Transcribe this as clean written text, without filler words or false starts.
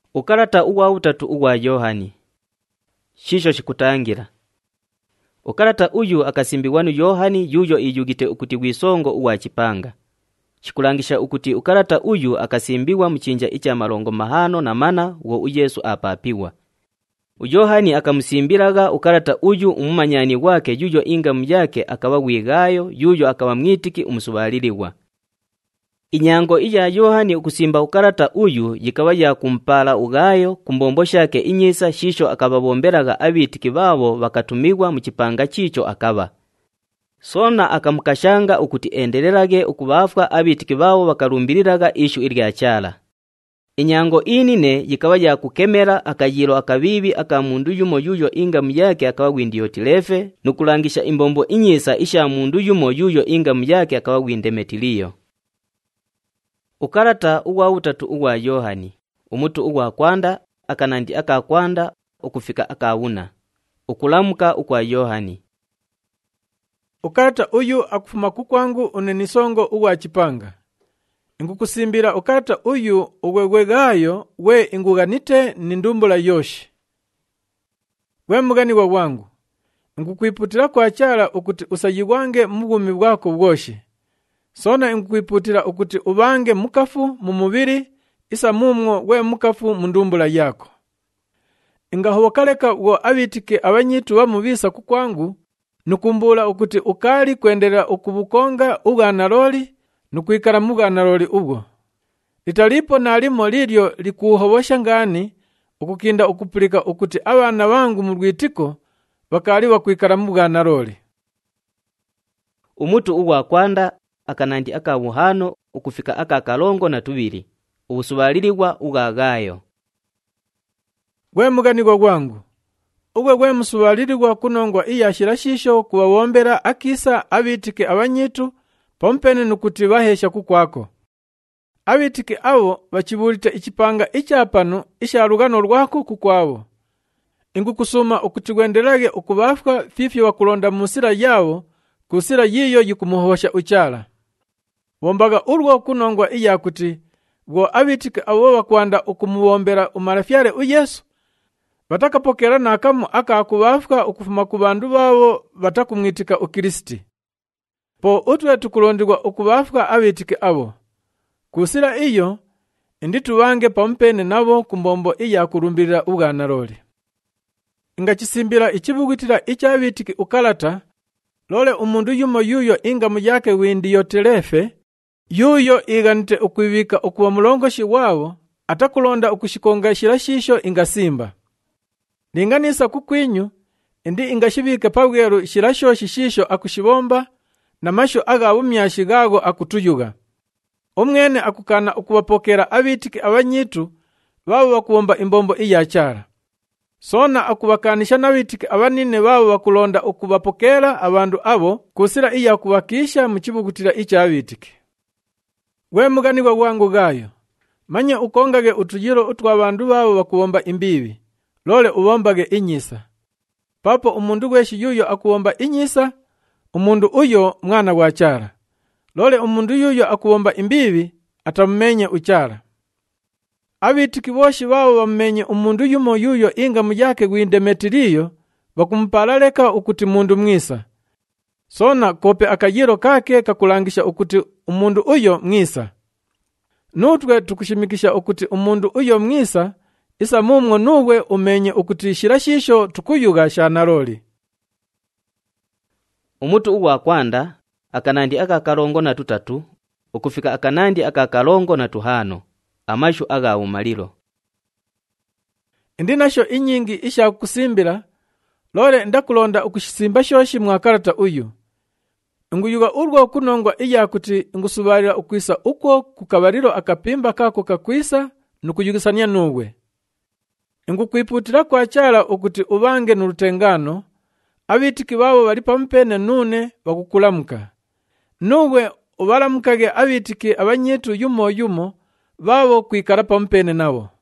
Ukalata uwa utatu uwa Yohani. Shisho shikutangira. Ukalata uyu akasimbiwanu Yohani yuyo iyugite ukuti wisongo uwa chipanga. Chikulangisha ukuti ukalata uyu akasimbiwa mchinja icha malongo mahano na mana wo Yesu apapiwa. Yohani akamusimbiraga ukalata uyu umumanyani wake yuyo ingamu yake akawa wigayo yuyo akawa mwitiki umusubaliliwa. Inyango iya Yohani ukusimba ukalata uyu yikawa ya kumpala ugayo kumbombo shake inyisa shisho akababomberaga abitiki babo bakatumigwa mu kipanga chicho akaba. Sona akamukashanga ukuti endelelage ukubafwa abitiki babo bakarumbiriraga ishu irya cyala. Inyango inine yikawa ya kukemera akayiro akabibi akamundu yumo yuyo ingamu yake akawa Windiotilefe nukulangisha imbombo inyisa isha mundu yumo yuyo ingamu yake akawa Windemetiliyo. Ukalata uwa utatu uwa Yohani. Umutu uwa kwanda akanandi akakwanda ukufika akawuna. Ukulamuka ukwa Yohani. Ukalata uyu akufuma kukwangu unenisongo uwa chipanga. Ingukusimbira ukalata uyu uwegwegayo we inguganite nindumbula yoshi. We mugani wa wangu. Ingukwiputira kwa chala ukuti usayigwange mugumi bwako bwoshi. Sona ingukwiputira ukuti ubange mukafu mu mubiri isa mumwo we mukafu mundumbula yako. Ingahowakaleka wo abitike abanyitu bamubisa kukwangu nukumbula ukuti ukali kwendelera ukubukonga uganaloli nukwikara muganaloli ubwo. Litalipo nalimo lilyo likuhobosha ngani ukukinda ukupulika ukuti abana bangu mu rwitiko bakali bakwikara muganaloli. Umutu uwa kwanda akanandi akabuhano ukufika akakalongo na tubiri. Ubusubaliliwa ugagayo. Gwe muganirwa gwangu. Ugwe gwe musubaliliwa kunongwa iyashira shisho kubawombera akisa abitike abanyitu pompene nukuti bahesha kukwako. Abitike abo bakibulita ikipanga icyapano isharugano rwako kukwabo. Ingukusuma ukutigwendelage ukubafwa fifi wakulonda musira yabo kusira yiyo yikumuhosha uchala. Wombaga urwo kunongwa iyakuti go abitike abo bakwanda ukumuwombera umarafyare uYesu batakapokera nakamu akakubafwa ukufuma kubandu babo batakumwitika uKristi. Po utwe tukulondirwa ukubafwa abitike abo. Kusira iyo indi tubange pompene nabo kumbombo iyakurumbirira uganaloli. Ingachisimbira ikibugitira icyabitike ukalata lole umundu yumo yuyo ingamu yake Windiotilefe yuyo iganite ukwibika ukuwa mulongoshi wabo atakulonda ukushikonga shirashisho ingasimba. Linganisa kukwinyu indi ingashibike pabweru shirasho shishisho akushibomba na masho agabumyashi gago akutuyuga. Umwene akukana ukubapokera abitiki abanyitu babo bakuomba imbombo iyacyara. Sona akubakanisha n'abitiki abanine babo bakulonda ukubapokera abandu abo kusira iyakubakisha mu kibugutira icyabitiki. We muganirwa wangu gayo. Manya ukongage utujiro utwabandu babo bakuomba imbibi. Lole ubombage inyisa. Papo umundu gweshi yuyo akuomba inyisa, umundu uyo mwana wa cyara. Lole umundu yuyo akuomba imbibi atamumenye ucyara. Abitiki boshi babo bamenye umundu yumo yuyo ingamu yake Windemetiliyo bakumupalaleka ukuti mundu mwisa. Sona kope akayiro kake kakulangisha ukuti umundu uyo mwisa. Nutwe tukushimikisha ukuti umundu uyo mwisa isa mumwo nuwe umenye ukuti shirashisho tukuyuga shanaloli. Umutu uwa kwanda akanandi akakalongo na tutatu ukufika akanandi akakalongo na tuhano amashu agawumalilo. Indi nasho inyingi isha kusimbira lole ndakulonda ukushisimba shoshi mwakalata uyu. Nguyuga urwo kunongwa iyakuti ngusubarira ukwisa uko kukabariro akapimba kako kakwisa nukuyugisanya nuwe. Ngukwiputira kwa cyala ukuti ubange n'urutengano abitiki babo bari pampene nune bakukulamuka. Nuwe ubaramukage abitiki abanyitu yumo yumo babo kwikara pampene nabo.